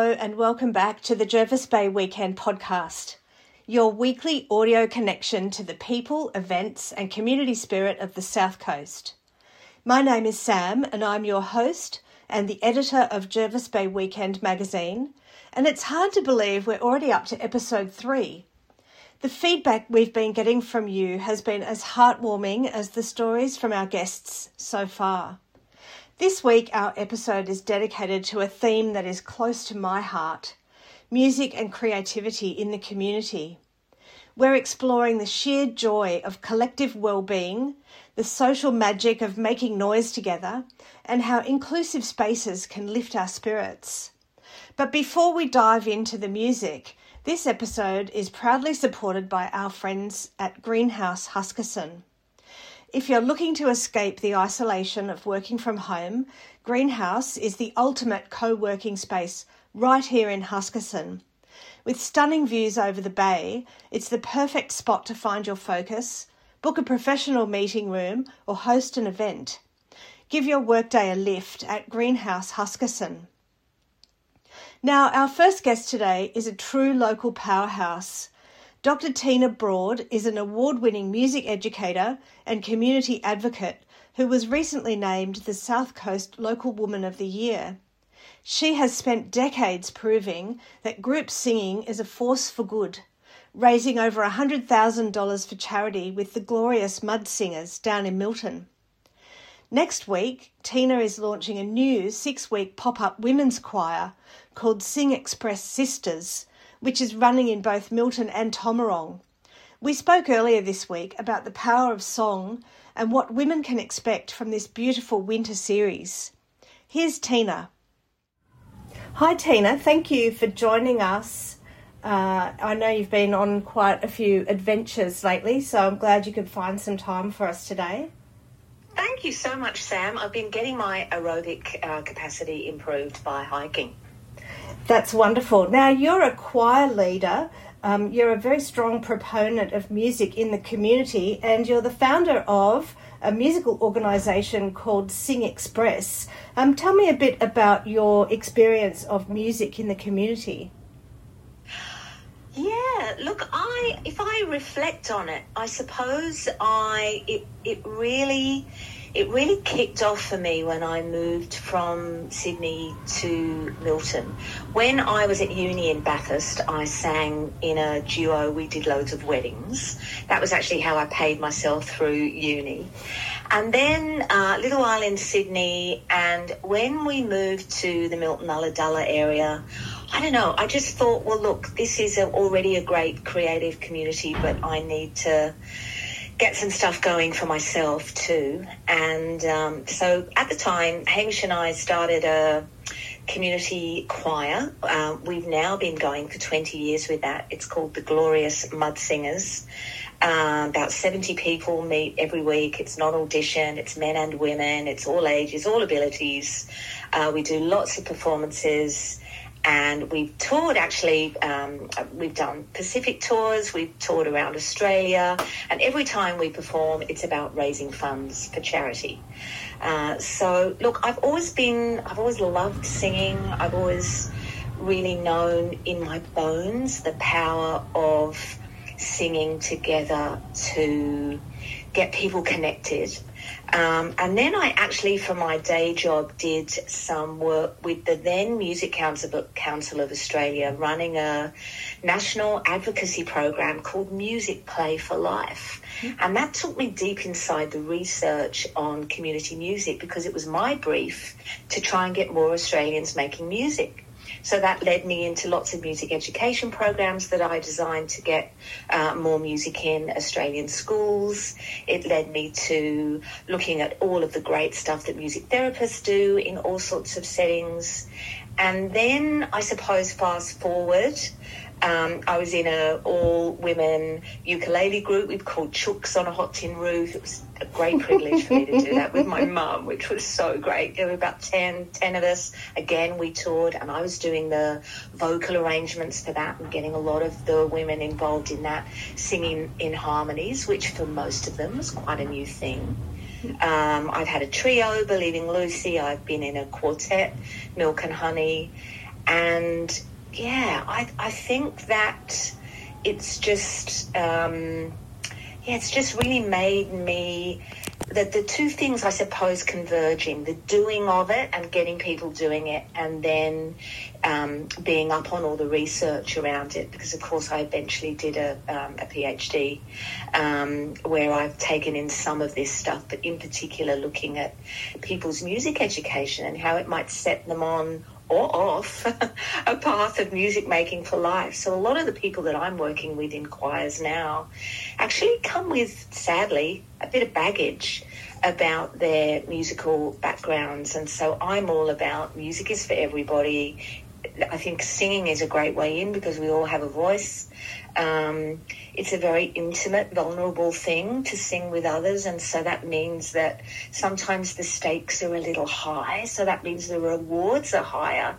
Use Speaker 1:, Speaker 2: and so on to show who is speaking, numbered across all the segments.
Speaker 1: Hello and welcome back to the Jervis Bay Weekend podcast, your weekly audio connection to the people, events and community spirit of the South Coast. My name is Sam and I'm your host and the editor of Jervis Bay Weekend magazine, and it's hard to believe we're already up to episode 3. The feedback we've been getting from you has been as heartwarming as the stories from our guests so far. This week, our episode is dedicated to a theme that is close to my heart, music and creativity in the community. We're exploring the sheer joy of collective well-being, the social magic of making noise together, and how inclusive spaces can lift our spirits. But before we dive into the music, this episode is proudly supported by our friends at Greenhouse Huskisson. If you're looking to escape the isolation of working from home, Greenhouse is the ultimate co-working space right here in Huskisson. With stunning views over the bay, it's the perfect spot to find your focus, book a professional meeting room or host an event. Give your workday a lift at Greenhouse Huskisson. Now, our first guest today is a true local powerhouse. Dr. Tina Broad is an award-winning music educator and community advocate who was recently named the South Coast Local Woman of the Year. She has spent decades proving that group singing is a force for good, raising over $100,000 for charity with the glorious Mud Singers down in Milton. Next week, Tina is launching a new 6-week pop-up women's choir called Sing Express Sisters, which is running in both Milton and Tomarong. We spoke earlier this week about the power of song and what women can expect from this beautiful winter series. Here's Tina. Hi Tina, thank you for joining us. I know you've been on quite a few adventures lately, so I'm glad you could find some time for us today.
Speaker 2: Thank you so much, Sam. I've been getting my aerobic capacity improved by hiking.
Speaker 1: That's wonderful. Now, you're a choir leader. You're a very strong proponent of music in the community, and you're the founder of a musical organisation called Sing Express. Tell me a bit about your experience of music in the community.
Speaker 2: Yeah, look, if I reflect on it, I suppose it really kicked off for me when I moved from Sydney to Milton. When I was at uni in Bathurst, I sang in a duo. We did loads of weddings. That was actually how I paid myself through uni. And then a little while in Sydney, and when we moved to the Milton Ulladulla area, I don't know, I just thought, well, look, this is already a great creative community, but I need to get some stuff going for myself too. And so at the time, Hamish and I started a community choir. We've now been going for 20 years with that. It's called the Glorious Mud Singers. About 70 people meet every week. It's not audition, it's men and women, it's all ages, all abilities. We do lots of performances. And we've toured, actually, we've done Pacific tours, we've toured around Australia, and every time we perform, it's about raising funds for charity. So, look, I've always loved singing. I've always really known in my bones the power of singing together to get people connected. And then I actually, for my day job, did some work with the then Music Council of Australia, running a national advocacy program called Music Play for Life. And that took me deep inside the research on community music, because it was my brief to try and get more Australians making music. So that led me into lots of music education programs that I designed to get more music in Australian schools. It led me to looking at all of the great stuff that music therapists do in all sorts of settings. And then, I suppose, fast forward, I was in an all-women ukulele group we've called Chooks on a Hot Tin Roof. It was a great privilege for me to do that with my mum, which was so great. There were about 10 of us. Again, we toured, and I was doing the vocal arrangements for that and getting a lot of the women involved in that, singing in harmonies, which for most of them was quite a new thing. I've had a trio, Believing Lucy. I've been in a quartet, Milk and Honey. And yeah, I think that it's just, it's just really made me, that the two things, I suppose, converging, the doing of it and getting people doing it, and then being up on all the research around it, because, of course, I eventually did a PhD where I've taken in some of this stuff, but in particular looking at people's music education and how it might set them on or off a path of music making for life. So a lot of the people that I'm working with in choirs now actually come with, sadly, a bit of baggage about their musical backgrounds. And so I'm all about music is for everybody. I think singing is a great way in because we all have a voice. It's a very intimate, vulnerable thing to sing with others, and so that means that sometimes the stakes are a little high, so that means the rewards are higher.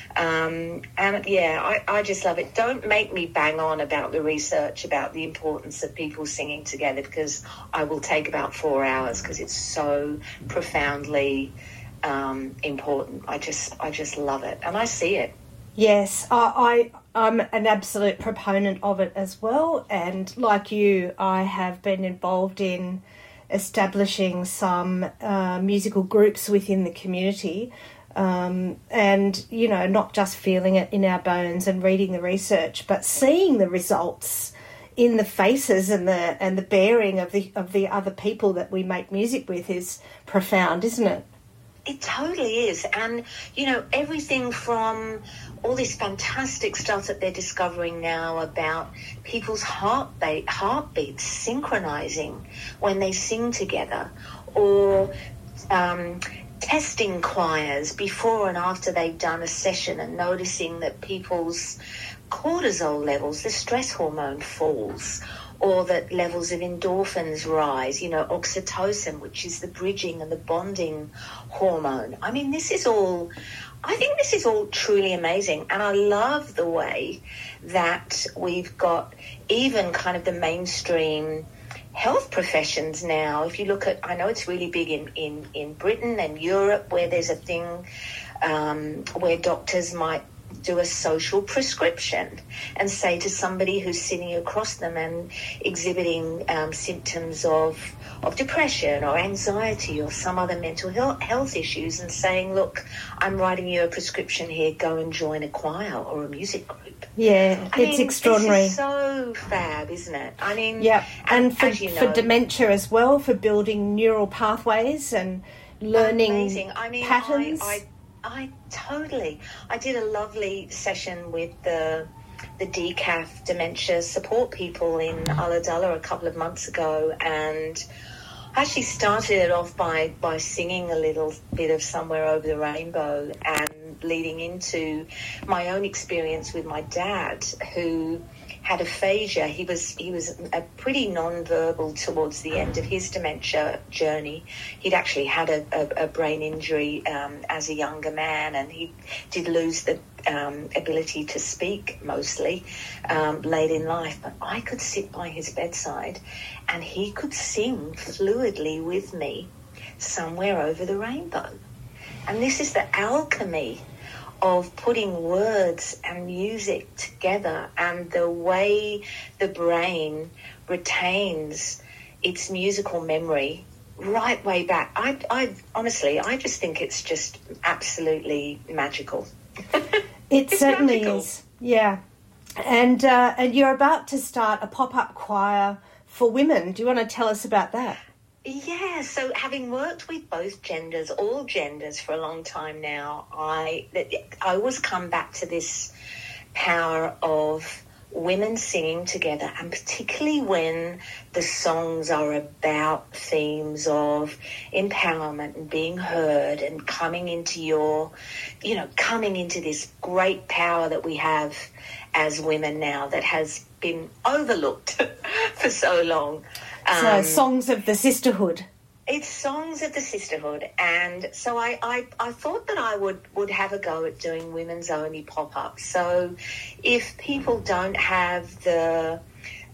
Speaker 2: I just love it. Don't make me bang on about the research about the importance of people singing together, because I will take about 4 hours because it's so profoundly important. I just love it, and I see it.
Speaker 1: Yes, I'm an absolute proponent of it as well, and like you, I have been involved in establishing some musical groups within the community, and, you know, not just feeling it in our bones and reading the research, but seeing the results in the faces and the bearing of the other people that we make music with is profound, isn't it?
Speaker 2: It totally is. And, you know, everything from all this fantastic stuff that they're discovering now about people's heartbeats synchronizing when they sing together, or testing choirs before and after they've done a session and noticing that people's cortisol levels, the stress hormone, falls, or that levels of endorphins rise, you know, oxytocin, which is the bridging and the bonding hormone. I mean, I think this is all truly amazing. And I love the way that we've got even kind of the mainstream health professions now. If you look at, I know it's really big in Britain and Europe, where there's a thing where doctors might do a social prescription and say to somebody who's sitting across them and exhibiting symptoms of depression or anxiety or some other mental health issues, and saying, look, I'm writing you a prescription here, go and join a choir or a music group.
Speaker 1: Yeah, it's extraordinary.
Speaker 2: This is so fab, isn't it? I mean,
Speaker 1: yeah, and for
Speaker 2: dementia
Speaker 1: as well, for building neural pathways and learning patterns.
Speaker 2: I did a lovely session with the DCAF dementia support people in Ulladulla a couple of months ago, and I actually started it off by singing a little bit of Somewhere Over the Rainbow, and leading into my own experience with my dad, who had aphasia. He was a pretty non-verbal towards the end of his dementia journey. He'd actually had a brain injury as a younger man, and he did lose the ability to speak mostly late in life. But I could sit by his bedside and he could sing fluidly with me Somewhere Over the Rainbow. And this is the alchemy of putting words and music together, and the way the brain retains its musical memory right way back. I honestly, I just think it's just absolutely magical.
Speaker 1: It certainly is, yeah. And you're about to start a pop-up choir for women. Do you want to tell us about that?
Speaker 2: Yeah, so having worked with both genders, all genders, for a long time now, I always come back to this power of women singing together, and particularly when the songs are about themes of empowerment and being heard and coming into this great power that we have as women now that has been overlooked for so long.
Speaker 1: So songs of the sisterhood.
Speaker 2: It's songs of the sisterhood. And so I thought that I would have a go at doing women's only pop-ups. So if people don't have the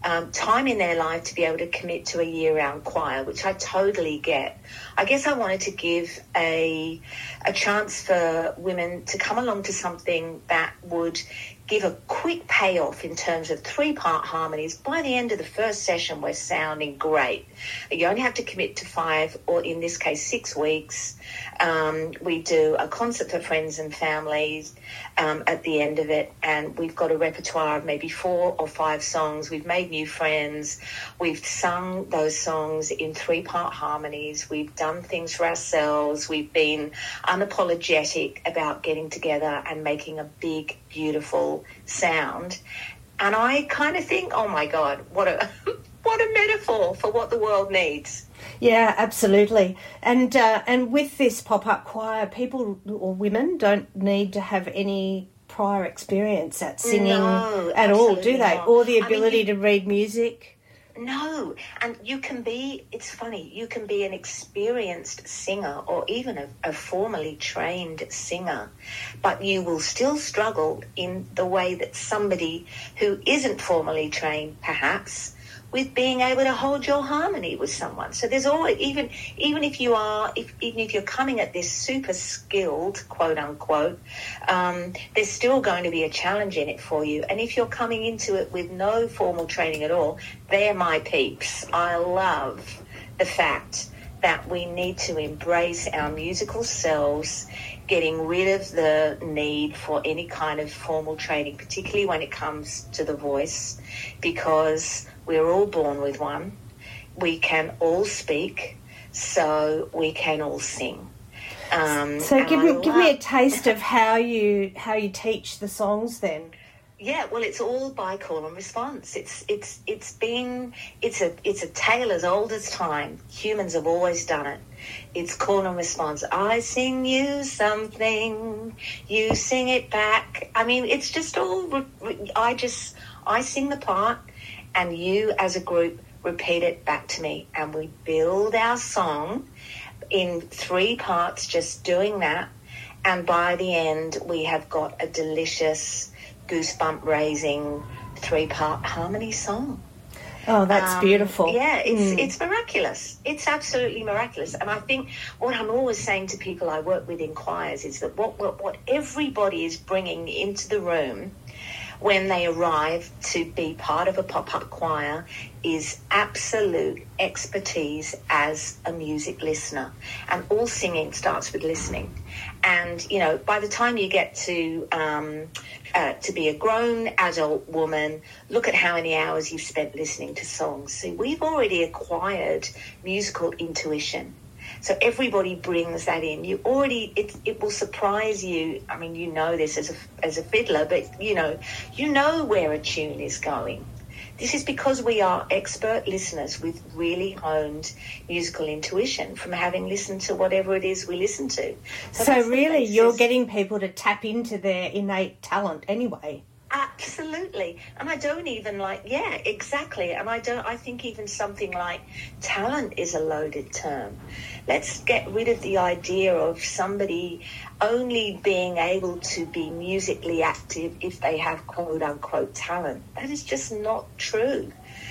Speaker 2: time in their life to be able to commit to a year-round choir, which I totally get. I guess I wanted to give a chance for women to come along to something that would give a quick payoff in terms of 3-part harmonies. By the end of the first session, we're sounding great. You only have to commit to 5, or in this case, 6 weeks. We do a concert for friends and families at the end of it, and we've got a repertoire of maybe 4 or 5 songs. We've made new friends. We've sung those songs in 3-part harmonies. We've done things for ourselves. We've been unapologetic about getting together and making a big, beautiful sound. And I kind of think, oh my God, what a what a metaphor for what the world needs.
Speaker 1: Yeah, absolutely. And with this pop-up choir, people or women don't need to have any prior experience at singing at all, do they?
Speaker 2: Not.
Speaker 1: Or the ability to read music.
Speaker 2: No, and you can be, it's funny, you can be an experienced singer or even a formally trained singer, but you will still struggle in the way that somebody who isn't formally trained, perhaps, with being able to hold your harmony with someone. So there's always, even if you're coming at this super skilled, quote unquote, there's still going to be a challenge in it for you. And if you're coming into it with no formal training at all, they're my peeps. I love the fact that we need to embrace our musical selves, getting rid of the need for any kind of formal training, particularly when it comes to the voice, because we're all born with one. We can all speak, so we can all sing.
Speaker 1: So give me a taste of how you teach the songs then.
Speaker 2: Yeah, well, it's all by call and response. It's a tale as old as time. Humans have always done it. It's call and response. I sing you something, you sing it back. I mean, it's just all. I sing the part, and you as a group repeat it back to me, and we build our song in 3 parts, just doing that. And by the end, we have got a delicious, goosebump-raising 3-part harmony song.
Speaker 1: Oh, that's beautiful.
Speaker 2: Yeah, it's miraculous. It's absolutely miraculous. And I think what I'm always saying to people I work with in choirs is that what everybody is bringing into the room when they arrive to be part of a pop-up choir is absolute expertise as a music listener. And all singing starts with listening. And, you know, by the time you get to be a grown adult woman, look at how many hours you've spent listening to songs. See, we've already acquired musical intuition. So everybody brings that in. It will surprise you. I mean, you know this as a fiddler, but you know where a tune is going. This is because we are expert listeners with really honed musical intuition from having listened to whatever it is we listen to.
Speaker 1: So really, you're getting people to tap into their innate talent anyway.
Speaker 2: Absolutely. And I don't even exactly. And I think even something like talent is a loaded term. Let's get rid of the idea of somebody only being able to be musically active if they have quote unquote talent. That is just not true.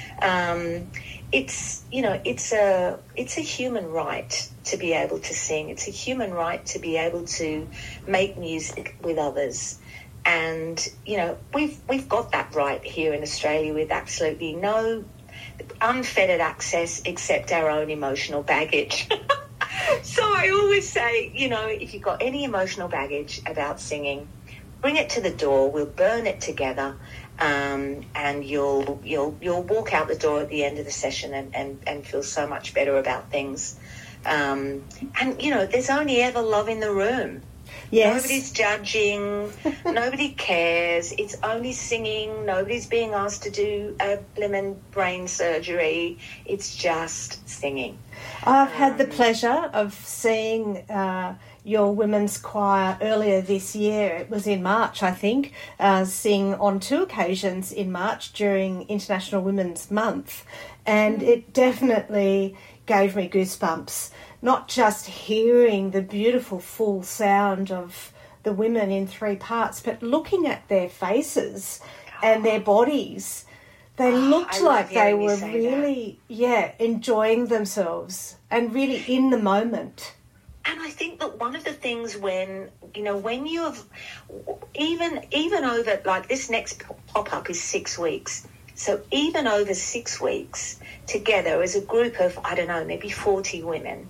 Speaker 2: It's a human right to be able to sing. It's a human right to be able to make music with others. And, you know, we've got that right here in Australia with absolutely no unfettered access except our own emotional baggage. So I always say, you know, if you've got any emotional baggage about singing, bring it to the door. We'll burn it together, and you'll walk out the door at the end of the session and feel so much better about things. And, you know, there's only ever love in the room.
Speaker 1: Yes.
Speaker 2: Nobody's judging. Nobody cares. It's only singing. Nobody's being asked to do a blimmin' brain surgery. It's just singing.
Speaker 1: I've had the pleasure of seeing your women's choir earlier this year. It was in March, I think, sing on 2 occasions in March during International Women's Month. And it definitely gave me goosebumps. Not just hearing the beautiful full sound of the women in 3 parts, but looking at their faces and their bodies They looked
Speaker 2: I
Speaker 1: like
Speaker 2: love
Speaker 1: they
Speaker 2: hearing you
Speaker 1: were
Speaker 2: say
Speaker 1: really, enjoying themselves and really in the moment.
Speaker 2: And I think that one of the things when you have, even over, like this next pop-up is 6 weeks. So even over 6 weeks together as a group of, I don't know, maybe 40 women,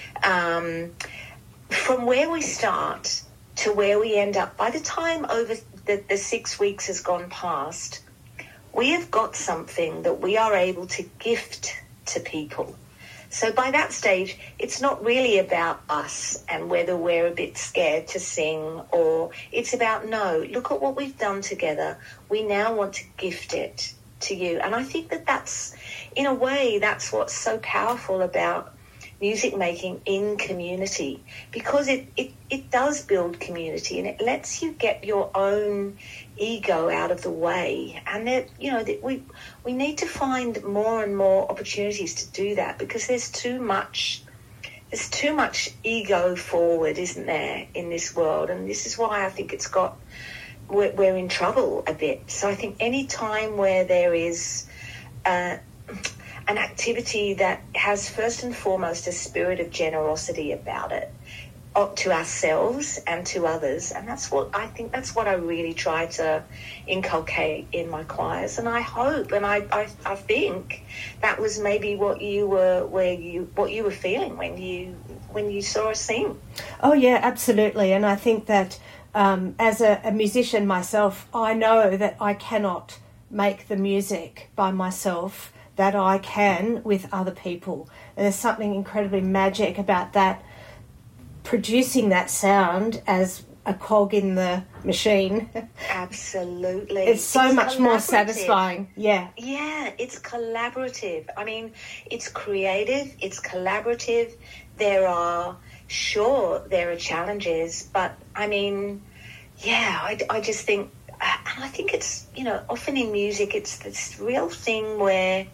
Speaker 2: from where we start to where we end up, by the time over the 6 weeks has gone past, we have got something that we are able to gift to people. So by that stage, it's not really about us and whether we're a bit scared to sing, or it's about, no, look at what we've done together. We now want to gift it to you. And I think that that's, in a way, that's what's so powerful about music making in community, because it does build community, and it lets you get your own ego out of the way. And that, that we need to find more and more opportunities to do that, because there's too much ego forward, isn't there, in this world? And this is why I think we're in trouble a bit. So I think any time where there is an activity that has first and foremost a spirit of generosity about it, to ourselves and to others, and that's what I really try to inculcate in my choirs. And I hope, and I think that was maybe what you were feeling when you saw us sing.
Speaker 1: Oh yeah, absolutely. And I think that as a musician myself, I know that I cannot make the music by myself that I can with other people. And there's something incredibly magic about that, producing that sound as a cog in the machine.
Speaker 2: Absolutely.
Speaker 1: It's so much more satisfying. Yeah.
Speaker 2: Yeah, it's collaborative. I mean, it's creative, it's collaborative. There are challenges, but I mean, yeah, I just think, and I think it's, often in music, it's this real thing where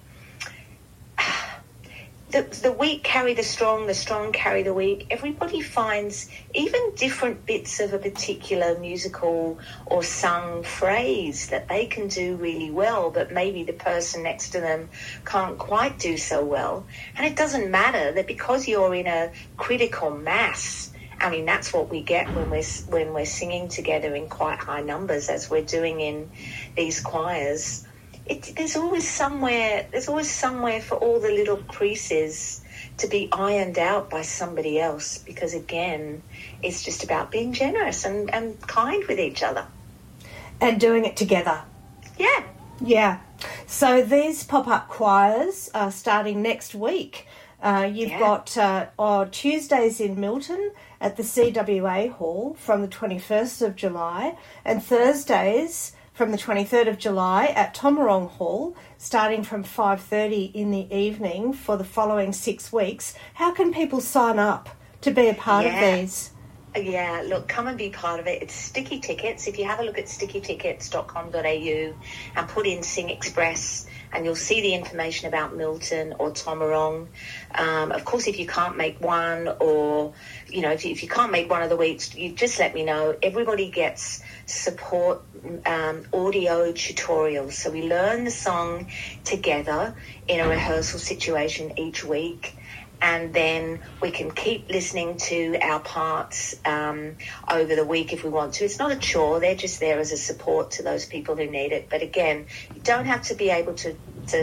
Speaker 2: the weak carry the strong carry the weak. Everybody finds even different bits of a particular musical or sung phrase that they can do really well, but maybe the person next to them can't quite do so well. And it doesn't matter that, because you're in a critical mass. I mean, that's what we get when we're singing together in quite high numbers, as we're doing in these choirs. There's always somewhere for all the little creases to be ironed out by somebody else, because again, it's just about being generous and kind with each other.
Speaker 1: And doing it together.
Speaker 2: Yeah.
Speaker 1: Yeah. So these pop-up choirs are starting next week. You've got on Tuesdays in Milton at the CWA Hall from the 21st of July, and Thursdays from the 23rd of July at Tomarong Hall, starting from 5:30 in the evening for the following 6 weeks. How can people sign up to be a part of these?
Speaker 2: Yeah, look, come and be part of it. It's Sticky Tickets. If you have a look at stickytickets.com.au and put in Sing Express, and you'll see the information about Milton or Tomarong. Of course, if you can't make one, or, if you can't make one of the weeks, you just let me know. Everybody gets support audio tutorials. So we learn the song together in a rehearsal situation each week. And then we can keep listening to our parts over the week if we want to. It's not a chore. They're just there as a support to those people who need it. But again, you don't have to be able to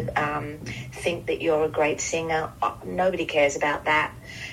Speaker 2: think that you're a great singer. Nobody cares about that.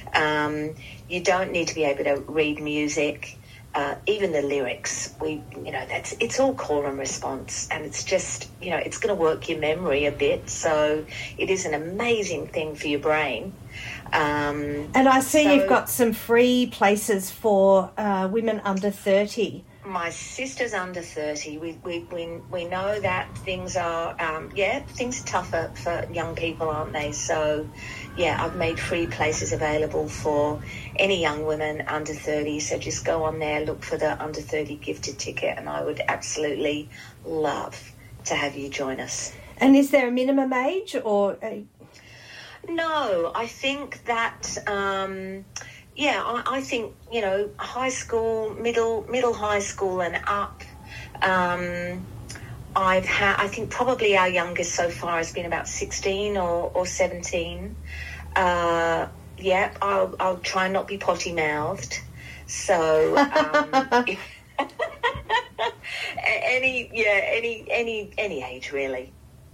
Speaker 2: You don't need to be able to read music. Even the lyrics, it's all call and response, and it's just, it's going to work your memory a bit. So it is an amazing thing for your brain.
Speaker 1: And I see you've got some free places for women under 30.
Speaker 2: My sister's under 30. We know that things are tougher for young people, aren't they? So, yeah, I've made free places available for any young women under 30. So just go on there, look for the under 30 gifted ticket, and I would absolutely love to have you join us.
Speaker 1: And is there a minimum age or?
Speaker 2: No, I think that. I think, high school, middle high school and up. I think probably our youngest so far has been about 16 or 17. I'll try and not be potty mouthed. So any age really.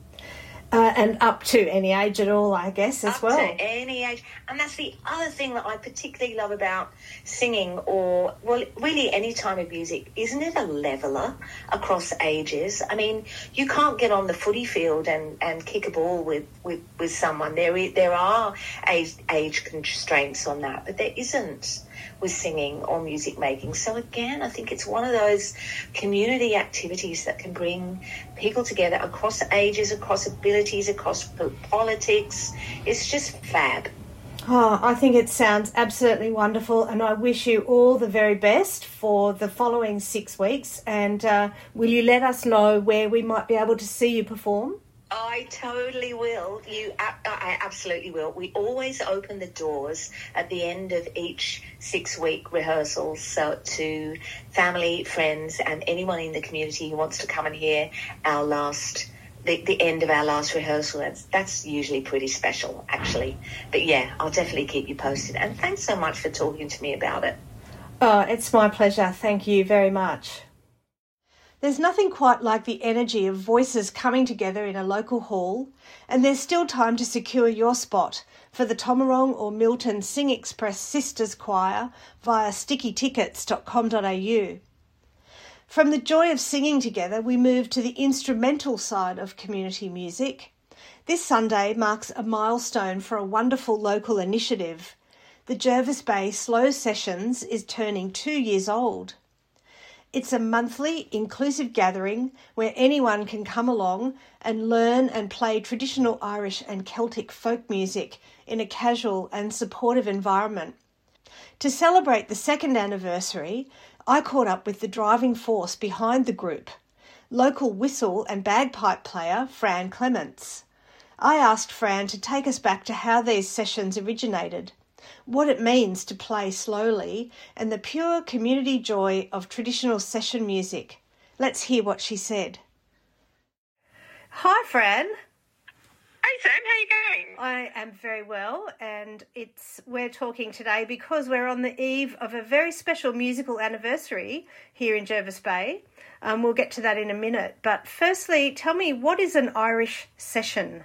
Speaker 1: And up to any age at all, I guess, as well.
Speaker 2: Up to any age. And that's the other thing that I particularly love about singing, or, well, really any time of music. Isn't it a leveller across ages? I mean, you can't get on the footy field and kick a ball with someone. There are age constraints on that, but there isn't with singing or music making. So again, I think it's one of those community activities that can bring people together across ages, across abilities, across politics. It's just fab.
Speaker 1: Oh, I think it sounds absolutely wonderful, and I wish you all the very best for the following 6 weeks. And will you let us know where we might be able to see you perform?
Speaker 2: I totally will. I absolutely will. We always open the doors at the end of each 6-week rehearsal, so to family, friends, and anyone in the community who wants to come and hear the end of our last rehearsal. That's usually pretty special, actually. But yeah, I'll definitely keep you posted. And thanks so much for talking to me about it.
Speaker 1: Oh, it's my pleasure. Thank you very much. There's nothing quite like the energy of voices coming together in a local hall, and there's still time to secure your spot for the Tomarong or Milton Sing Express Sisters Choir via stickytickets.com.au. From the joy of singing together, we move to the instrumental side of community music. This Sunday marks a milestone for a wonderful local initiative. The Jervis Bay Slow Sessions is turning 2 years old. It's a monthly inclusive gathering where anyone can come along and learn and play traditional Irish and Celtic folk music in a casual and supportive environment. To celebrate the second anniversary, I caught up with the driving force behind the group, local whistle and bagpipe player Fran Clements. I asked Fran to take us back to how these sessions originated, what it means to play slowly, and the pure community joy of traditional session music. Let's hear what she said. Hi, Fran.
Speaker 3: Hey, Sam, how are you going?
Speaker 1: I am very well, and we're talking today because we're on the eve of a very special musical anniversary here in Jervis Bay. We'll get to that in a minute. But firstly, tell me, what is an Irish session?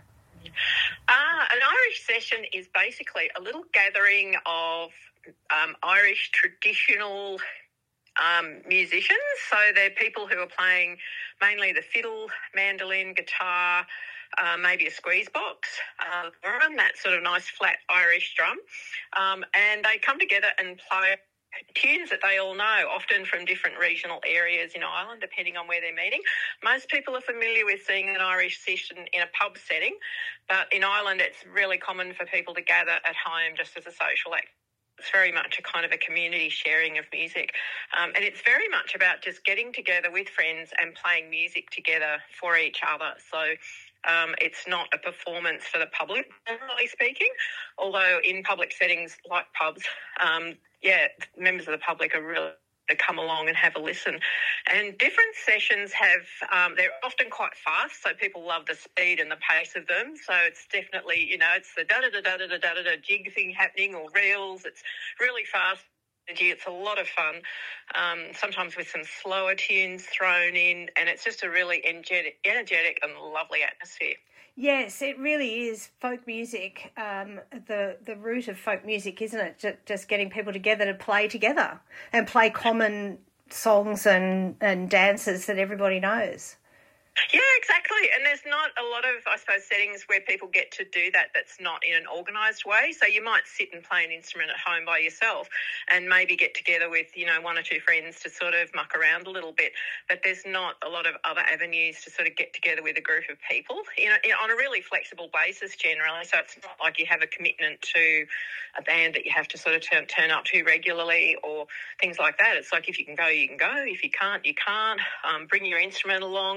Speaker 3: An Irish session is basically a little gathering of Irish traditional musicians. So they're people who are playing mainly the fiddle, mandolin, guitar, maybe a squeeze box, drum, that sort of nice flat Irish drum. And they come together and play tunes that they all know, often from different regional areas in Ireland, depending on where they're meeting. Most people are familiar with seeing an Irish session in a pub setting, but in Ireland it's really common for people to gather at home just as a social act. It's very much a kind of a community sharing of music. And it's very much about just getting together with friends and playing music together for each other. So it's not a performance for the public, generally speaking, although in public settings like pubs, members of the public are really to come along and have a listen. And different sessions they're often quite fast, so people love the speed and the pace of them. So it's definitely, it's the da-da-da-da-da-da-da-da jig thing happening, or reels. It's really fast. It's a lot of fun, sometimes with some slower tunes thrown in, and it's just a really energetic and lovely atmosphere.
Speaker 1: Yes, it really is folk music, the root of folk music, isn't it? Just getting people together to play together and play common songs and dances that everybody knows.
Speaker 3: Yeah, exactly. And there's not a lot of, I suppose, settings where people get to do that that's not in an organised way. So you might sit and play an instrument at home by yourself and maybe get together with, one or two friends to sort of muck around a little bit. But there's not a lot of other avenues to sort of get together with a group of people, on a really flexible basis generally. So it's not like you have a commitment to a band that you have to sort of turn up to regularly or things like that. It's like if you can go, you can go. If you can't, you can't. Bring your instrument along.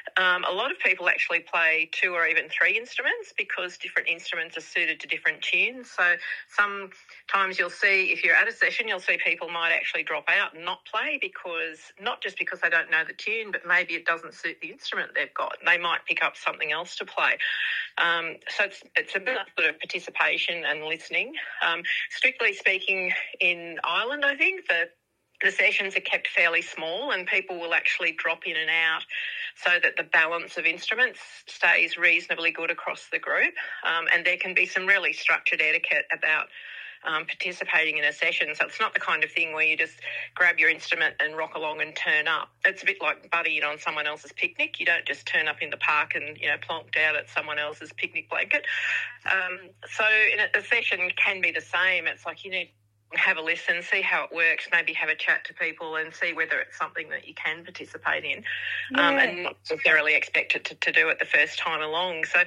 Speaker 3: a lot of people actually play 2 or even 3 instruments because different instruments are suited to different tunes. So sometimes you'll see, if you're at a session, you'll see people might actually drop out and not play not just because they don't know the tune, but maybe it doesn't suit the instrument they've got. They might pick up something else to play. So it's about sort of participation and listening. Strictly speaking, in Ireland, I think the sessions are kept fairly small and people will actually drop in and out so that the balance of instruments stays reasonably good across the group. And there can be some really structured etiquette about participating in a session. So it's not the kind of thing where you just grab your instrument and rock along and turn up. It's a bit like buddying on someone else's picnic. You don't just turn up in the park and, plonked out at someone else's picnic blanket. So a session can be the same. It's like you need have a listen, see how it works, maybe have a chat to people and see whether it's something that you can participate in, and not necessarily expect it to do it the first time along. So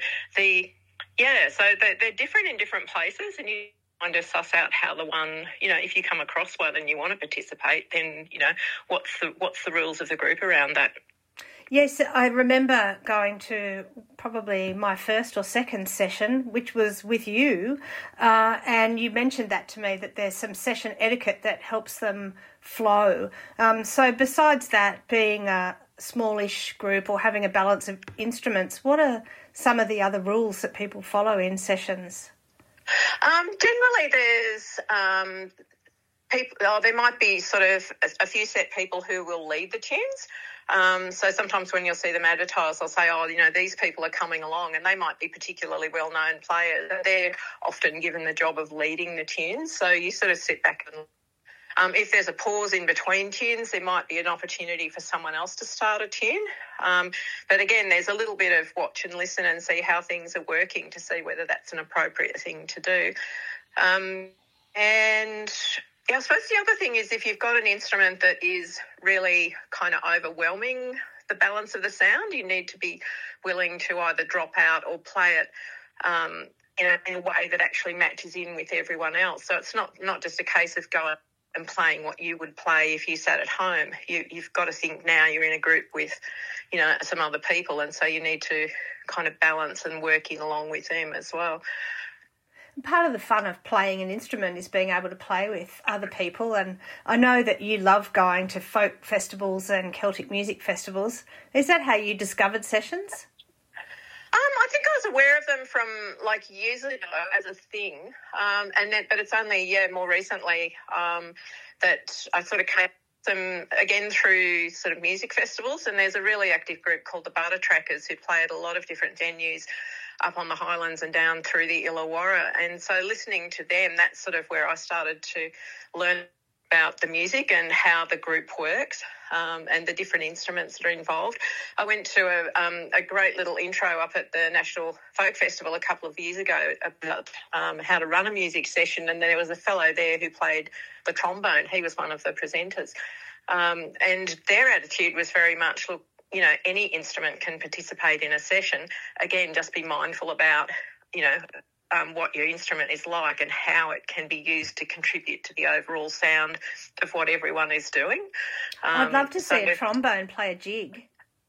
Speaker 3: they're different in different places, and you kind of suss out how the one, if you come across one and you want to participate, then, what's the rules of the group around that.
Speaker 1: Yes, I remember going to probably my first or second session, which was with you, and you mentioned that to me, that there's some session etiquette that helps them flow. So besides that, being a smallish group or having a balance of instruments, what are some of the other rules that people follow in sessions?
Speaker 3: Generally, there's there might be sort of a few set people who will lead the tunes. So sometimes when you'll see them advertised, they'll say, these people are coming along, and they might be particularly well-known players. They're often given the job of leading the tunes. So you sort of sit back and if there's a pause in between tunes, there might be an opportunity for someone else to start a tune. But again, there's a little bit of watch and listen and see how things are working to see whether that's an appropriate thing to do. I suppose the other thing is if you've got an instrument that is really kind of overwhelming the balance of the sound, you need to be willing to either drop out or play it in a way that actually matches in with everyone else. So it's not just a case of going and playing what you would play if you sat at home. You've got to think now you're in a group with, some other people, and so you need to kind of balance and work in along with them as well.
Speaker 1: Part of the fun of playing an instrument is being able to play with other people, and I know that you love going to folk festivals and Celtic music festivals. Is that how you discovered sessions?
Speaker 3: I think I was aware of them from years ago as a thing, but it's only more recently that I sort of came them again through sort of music festivals, and there's a really active group called the Butter Trackers who play at a lot of different venues up on the Highlands and down through the Illawarra. And so listening to them, that's sort of where I started to learn about the music and how the group works, and the different instruments that are involved. I went to a great little intro up at the National Folk Festival a couple of years ago about how to run a music session, and there was a fellow there who played the trombone. He was one of the presenters. And their attitude was very much, look, any instrument can participate in a session. Again, just be mindful about, what your instrument is like and how it can be used to contribute to the overall sound of what everyone is doing.
Speaker 1: I'd love to see a trombone play a jig.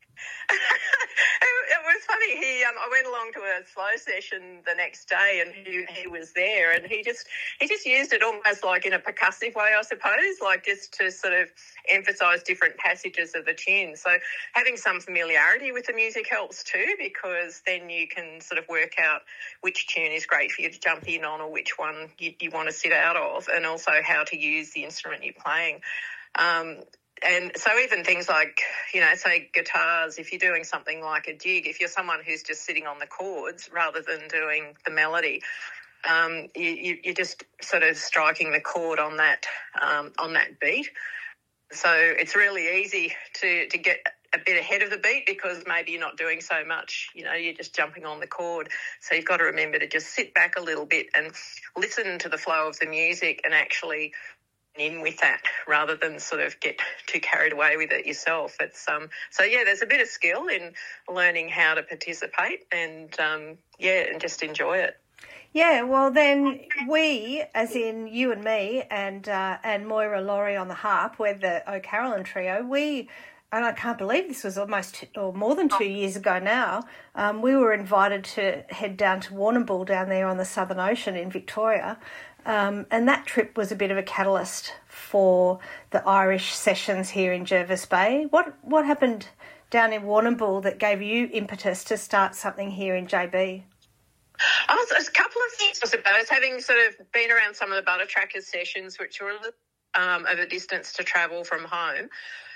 Speaker 3: It was funny. I went along to a slow session the next day, and he was there, and he just used it almost like in a percussive way, I suppose, like just to sort of emphasise different passages of the tune. So having some familiarity with the music helps too, because then you can sort of work out which tune is great for you to jump in on or which one you want to sit out of, and also how to use the instrument you're playing. And so even things like, say guitars, if you're doing something like a jig, if you're someone who's just sitting on the chords rather than doing the melody, you're just sort of striking the chord on that beat. So it's really easy to get a bit ahead of the beat because maybe you're not doing so much, you're just jumping on the chord. So you've got to remember to just sit back a little bit and listen to the flow of the music and actually in with that rather than sort of get too carried away with it yourself. It's there's a bit of skill in learning how to participate and just enjoy it.
Speaker 1: Yeah, well then we, as in you and me and Moira Laurie on the harp, we're the O'Carolan trio, we and I can't believe this was almost or more than 2 years ago now, we were invited to head down to Warrnambool down there on the Southern Ocean in Victoria. And that trip was a bit of a catalyst for the Irish sessions here in Jervis Bay. What happened down in Warrnambool that gave you impetus to start something here in JB?
Speaker 3: There's a couple of things, I suppose. Having sort of been around some of the Butter Trackers sessions, which were a little of a distance to travel from home.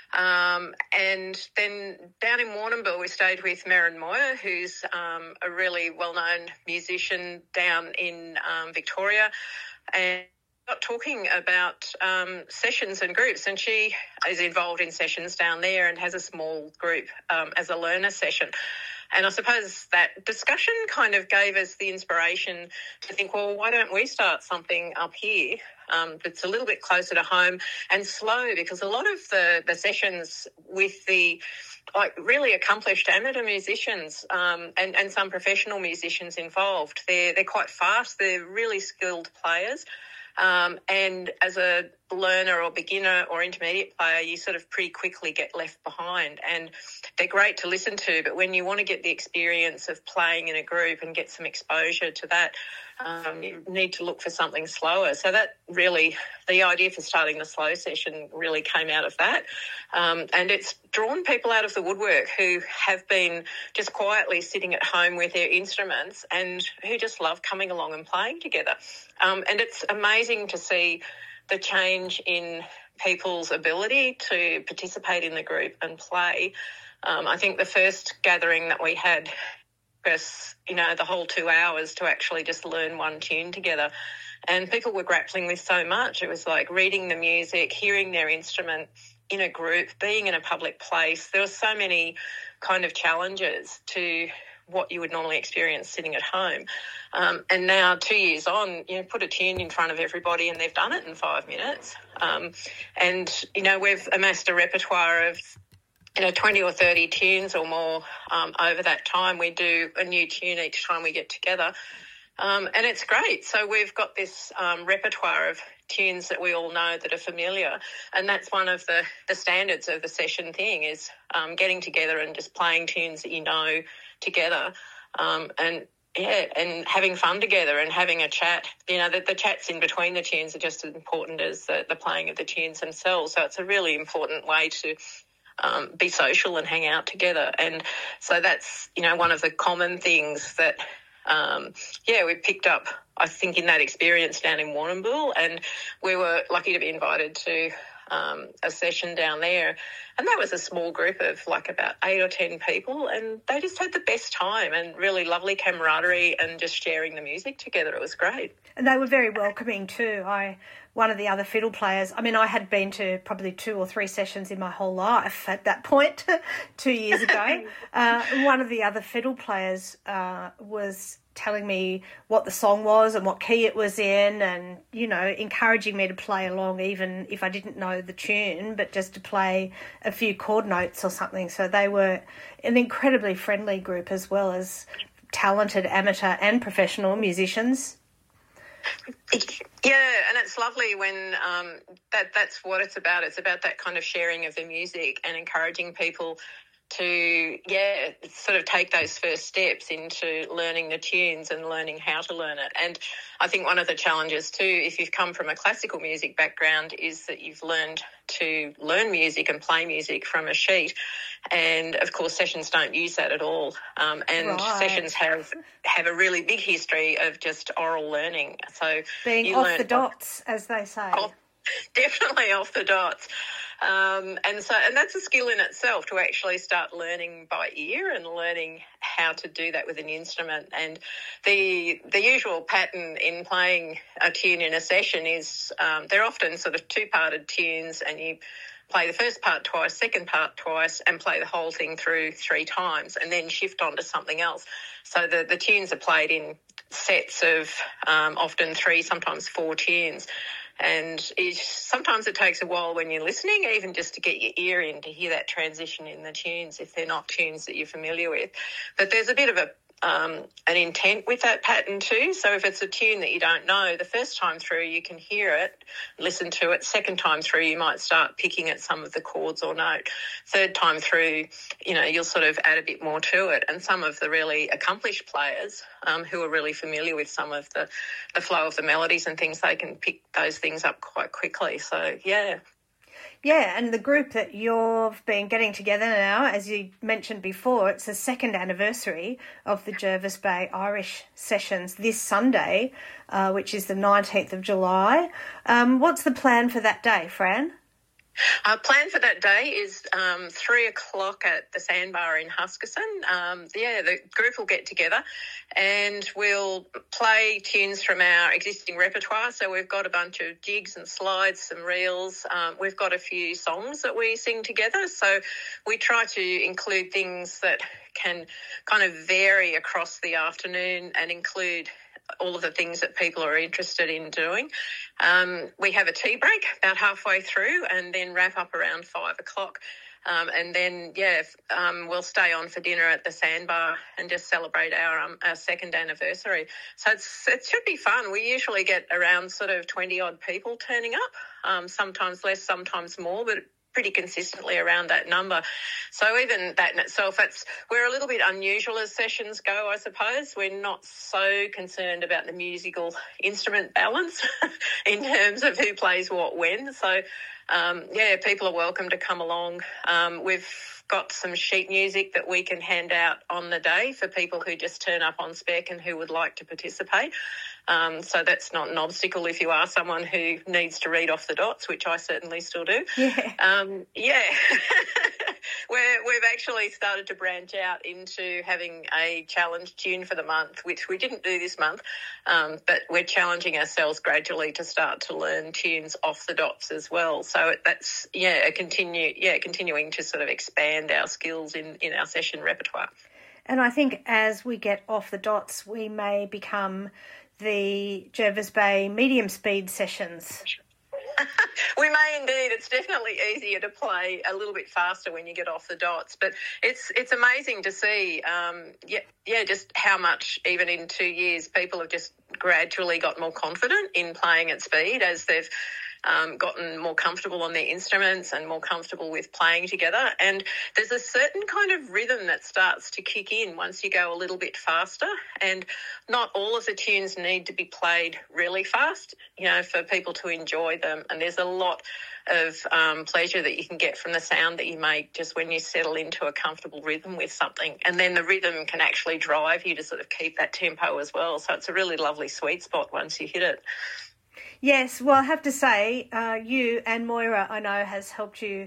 Speaker 3: And then down in Warrnambool, we stayed with Merrin Moyer, who's a really well-known musician down in Victoria, and got talking about sessions and groups, and she is involved in sessions down there and has a small group as a learner session. And I suppose that discussion kind of gave us the inspiration to think, well, why don't we start something up here that's a little bit closer to home and slow, because a lot of the sessions with the really accomplished amateur musicians and some professional musicians involved, they're quite fast. They're really skilled players. And as a learner or beginner or intermediate player, you sort of pretty quickly get left behind, and they're great to listen to. But when you want to get the experience of playing in a group and get some exposure to that, you need to look for something slower. So that really, the idea for starting the slow session really came out of that. And it's drawn people out of the woodwork who have been just quietly sitting at home with their instruments and who just love coming along and playing together. And it's amazing to see the change in people's ability to participate in the group and play. I think the first gathering that we had, us, the whole 2 hours to actually just learn one tune together. And people were grappling with so much. It was like reading the music, hearing their instrument in a group, being in a public place. There were so many kind of challenges to what you would normally experience sitting at home. And now 2 years on, put a tune in front of everybody and they've done it in 5 minutes. And we've amassed a repertoire of 20 or 30 tunes or more over that time. We do a new tune each time we get together. And it's great. So we've got this repertoire of tunes that we all know that are familiar, and that's one of the standards of the session thing is getting together and just playing tunes that you know together, and having fun together and having a chat. The chats in between the tunes are just as important as the playing of the tunes themselves. So it's a really important way to be social and hang out together. And so that's, one of the common things that, we picked up, I think, in that experience down in Warrnambool. And we were lucky to be invited to a session down there. And that was a small group of about 8 or 10 people, and they just had the best time and really lovely camaraderie and just sharing the music together. It was great.
Speaker 1: And they were very welcoming too. One of the other fiddle players, I had been to probably 2 or 3 sessions in my whole life at that point 2 years ago. One of the other fiddle players was telling me what the song was and what key it was in, and, encouraging me to play along even if I didn't know the tune, but just to play a few chord notes or something. So they were an incredibly friendly group, as well as talented amateur and professional musicians.
Speaker 3: Yeah, and it's lovely when that's what it's about. It's about that kind of sharing of the music and encouraging people to, sort of take those first steps into learning the tunes and learning how to learn it. And I think one of the challenges too, if you've come from a classical music background, is that you've learned to learn music and play music from a sheet. And, of course, sessions don't use that at all. And
Speaker 1: right.
Speaker 3: Sessions have a really big history of just oral learning. So
Speaker 1: being off the dots, as they say.
Speaker 3: Definitely off the dots. And that's a skill in itself, to actually start learning by ear and learning how to do that with an instrument. And the usual pattern in playing a tune in a session is they're often sort of 2-parted tunes, and you play the first part twice, second part twice, and play the whole thing through 3 times, and then shift on to something else. So the tunes are played in sets of often 3, sometimes 4 tunes. And sometimes it takes a while when you're listening, even just to get your ear in to hear that transition in the tunes if they're not tunes that you're familiar with. But there's a bit of an intent with that pattern too. So if it's a tune that you don't know, the first time through you can hear it, listen to it. Second time through you might start picking at some of the chords or note. Third time through, you'll sort of add a bit more to it. And some of the really accomplished players who are really familiar with some of the flow of the melodies and things, they can pick those things up quite quickly. So, yeah.
Speaker 1: Yeah, and the group that you've been getting together now, as you mentioned before, it's the second anniversary of the Jervis Bay Irish Sessions this Sunday, which is the 19th of July. What's the plan for that day, Fran?
Speaker 3: Plan for that day is 3 o'clock at the Sandbar in Huskisson. The group will get together and we'll play tunes from our existing repertoire. So we've got a bunch of jigs and slides, some reels. We've got a few songs that we sing together. So we try to include things that can kind of vary across the afternoon and include all of the things that people are interested in doing. We have a tea break about halfway through and then wrap up around 5 o'clock. And then, we'll stay on for dinner at the Sandbar and just celebrate our second anniversary. So it should be fun. We usually get around sort of 20-odd people turning up, sometimes less, sometimes more, but pretty consistently around that number. So even that in itself, we're a little bit unusual as sessions go, I suppose. We're not so concerned about the musical instrument balance in terms of who plays what when. So, people are welcome to come along. We've got some sheet music that we can hand out on the day for people who just turn up on spec and who would like to participate. So that's not an obstacle if you are someone who needs to read off the dots, which I certainly still do.
Speaker 1: Yeah.
Speaker 3: We've actually started to branch out into having a challenge tune for the month, which we didn't do this month, but we're challenging ourselves gradually to start to learn tunes off the dots as well. So that's, continuing to sort of expand our skills in our session repertoire.
Speaker 1: And I think as we get off the dots, we may become the Jervis Bay medium speed sessions.
Speaker 3: We may indeed. It's definitely easier to play a little bit faster when you get off the dots, but it's amazing to see, just how much, even in 2 years, people have just gradually got more confident in playing at speed as they've gotten more comfortable on their instruments and more comfortable with playing together. And there's a certain kind of rhythm that starts to kick in once you go a little bit faster. And not all of the tunes need to be played really fast, for people to enjoy them. And there's a lot of pleasure that you can get from the sound that you make just when you settle into a comfortable rhythm with something. And then the rhythm can actually drive you to sort of keep that tempo as well. So it's a really lovely sweet spot once you hit it.
Speaker 1: Yes, well, I have to say, you and Moira, I know, has helped you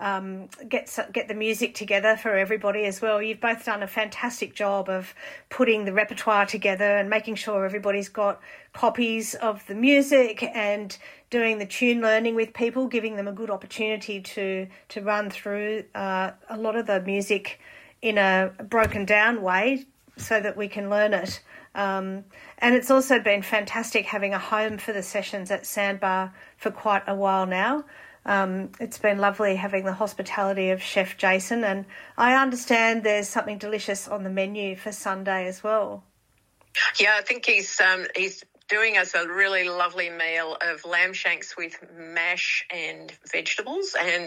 Speaker 1: get the music together for everybody as well. You've both done a fantastic job of putting the repertoire together and making sure everybody's got copies of the music and doing the tune learning with people, giving them a good opportunity to run through a lot of the music in a broken down way so that we can learn it. And it's also been fantastic having a home for the sessions at Sandbar for quite a while now. It's been lovely having the hospitality of Chef Jason, and I understand there's something delicious on the menu for Sunday as well.
Speaker 3: Yeah, I think he's doing us a really lovely meal of lamb shanks with mash and vegetables, and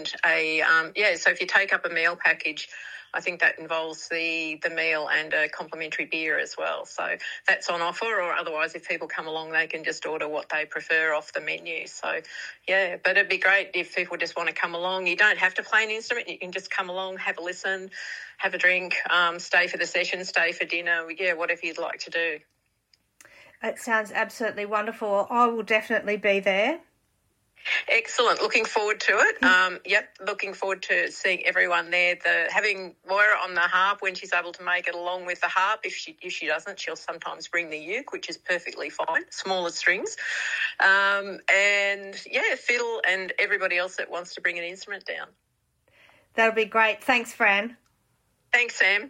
Speaker 3: so if you take up a meal package, I think that involves the meal and a complimentary beer as well. So that's on offer, or otherwise if people come along, they can just order what they prefer off the menu. So, but it'd be great if people just want to come along. You don't have to play an instrument. You can just come along, have a listen, have a drink, stay for the session, stay for dinner, whatever you'd like to do.
Speaker 1: It sounds absolutely wonderful. I will definitely be there.
Speaker 3: Excellent. Looking forward to it. Looking forward to seeing everyone there. Having Moira on the harp when she's able to make it along with the harp. If she doesn't, she'll sometimes bring the uke, which is perfectly fine, smaller strings. Fiddle and everybody else that wants to bring an instrument down.
Speaker 1: That'll be great. Thanks, Fran.
Speaker 3: Thanks, Sam.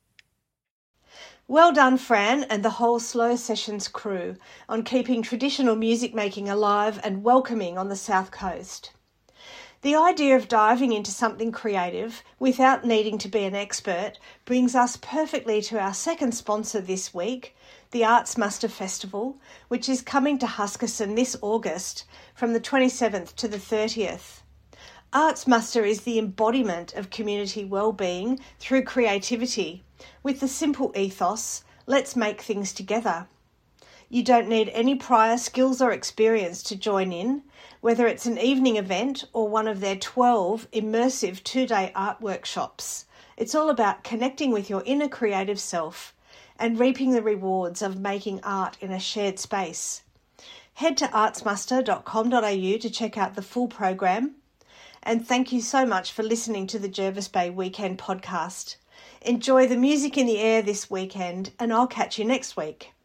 Speaker 1: Well done, Fran and the whole Slow Sessions crew on keeping traditional music making alive and welcoming on the South Coast. The idea of diving into something creative without needing to be an expert brings us perfectly to our second sponsor this week, the Arts Muster Festival, which is coming to Huskisson this August from the 27th to the 30th. Arts Muster is the embodiment of community well-being through creativity, with the simple ethos, let's make things together. You don't need any prior skills or experience to join in, whether it's an evening event or one of their 12 immersive 2-day art workshops. It's all about connecting with your inner creative self and reaping the rewards of making art in a shared space. Head to artsmuster.com.au to check out the full program. And thank you so much for listening to the Jervis Bay Weekend podcast. Enjoy the music in the air this weekend, and I'll catch you next week.